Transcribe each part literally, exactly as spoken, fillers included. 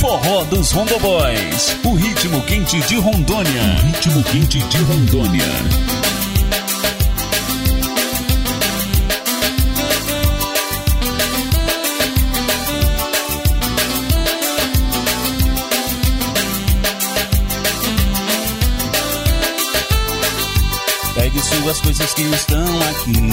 Forró dos Rondoboys, o ritmo quente de Rondônia. O ritmo quente de Rondônia. Pegue suas coisas que estão aqui.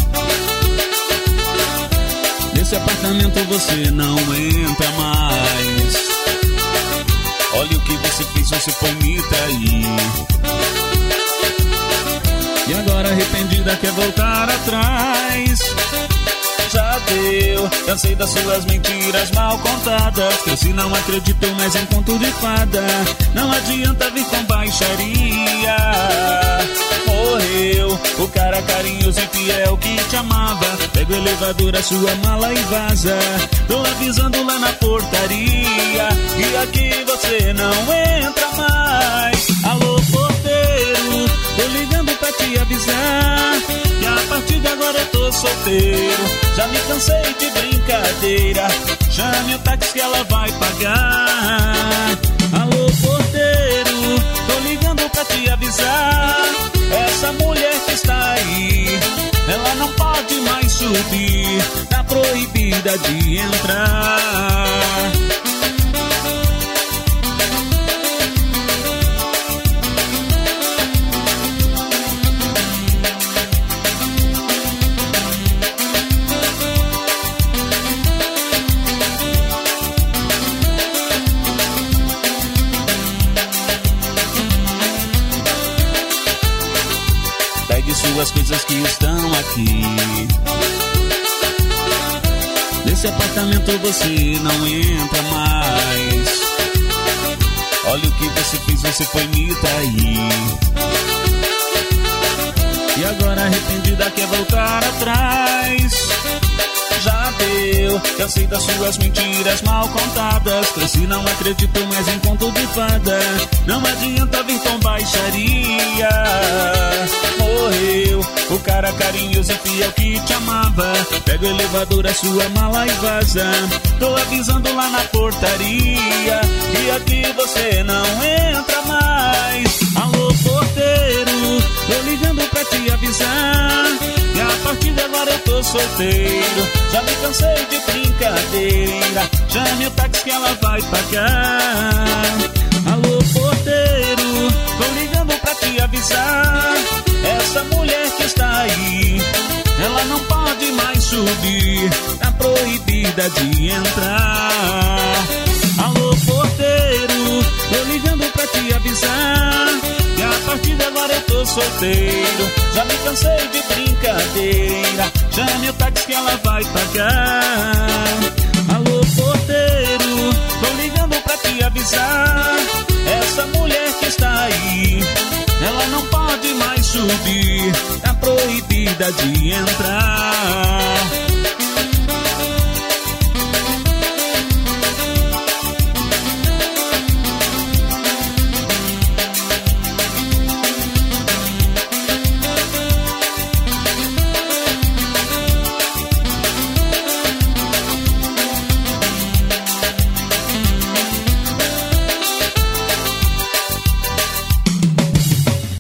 Nesse apartamento você não entra mais. Olha o que você fez, você foi me trair. E agora arrependida quer voltar atrás. Já deu, cansei das suas mentiras mal contadas. Cresci, não acredito mais em conto de fada. Não adianta vir com baixaria. Morreu o cara carinhoso e fiel que te amava. Pega o elevador, a sua mala e vaza. Tô avisando lá na portaria. E aqui você não entra mais. Alô, porteiro, tô ligando pra te avisar que a partir de agora eu tô solteiro. Já me cansei de brincadeira. Chame o táxi que ela vai pagar. Alô, porteiro, tô ligando pra te avisar. Essa mulher que está aí, ela não pode mais subir. Tá proibida de entrar. As coisas que estão aqui. Nesse apartamento você não entra mais. Olha o que você fez, você foi me trair. E agora arrependida quer voltar atrás. Já deu, cansei das suas mentiras mal contadas. Cresci, não acredito mais em conto de fada. Não adianta vir com baixaria. Morreu o cara carinhoso e fiel que te amava. Pega o elevador, a sua mala e vaza. Tô avisando lá na portaria. E aqui você não entra mais. Alô, porteiro, tô ligando pra te avisar que a partir de agora eu tô solteiro. Já me cansei de brincadeira. Chame o táxi que ela vai pagar. Alô, porteiro, tô ligando pra te avisar. Essa mulher que está aí, ela não pode mais subir. Tá proibida de entrar. Alô, porteiro, tô ligando pra te avisar que a partir de agora eu tô solteiro. Já me cansei de brincadeira. Chame o táxi que ela vai pagar. Alô, porteiro, tô ligando pra te avisar. Essa mulher que está aí, ela não pode mais subir. Tá proibida de entrar.